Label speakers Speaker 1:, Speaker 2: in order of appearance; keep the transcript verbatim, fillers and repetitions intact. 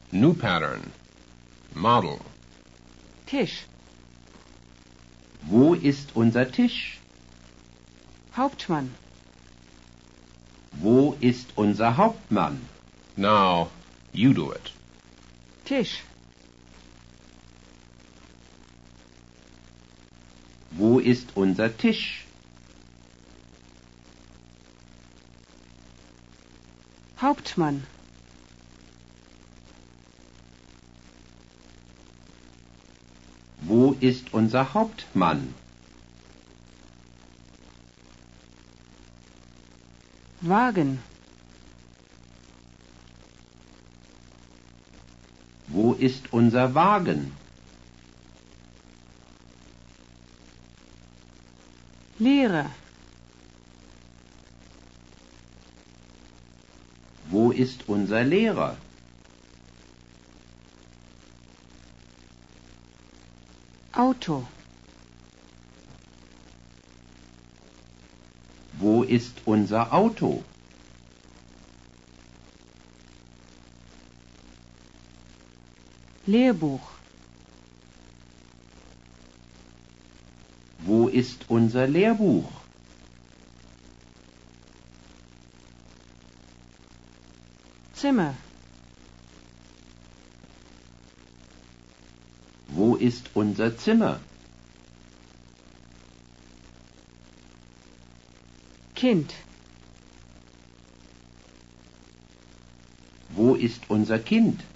Speaker 1: New pattern. Model.
Speaker 2: Tisch.
Speaker 3: Wo ist unser Tisch?
Speaker 2: Hauptmann.
Speaker 3: Wo ist unser Hauptmann?
Speaker 1: Now, you do it.
Speaker 2: Tisch.
Speaker 3: Wo ist unser Tisch?
Speaker 2: Hauptmann.
Speaker 3: Wo ist unser Hauptmann?
Speaker 2: Wagen.
Speaker 3: Wo ist unser Wagen?
Speaker 2: Lehrer.
Speaker 3: Wo ist unser Lehrer?
Speaker 2: Auto.
Speaker 3: Wo ist unser Auto?
Speaker 2: Lehrbuch.
Speaker 3: Wo ist unser Lehrbuch?
Speaker 2: Zimmer.
Speaker 3: Wo ist unser Zimmer?
Speaker 2: Kind.
Speaker 3: Wo ist unser Kind?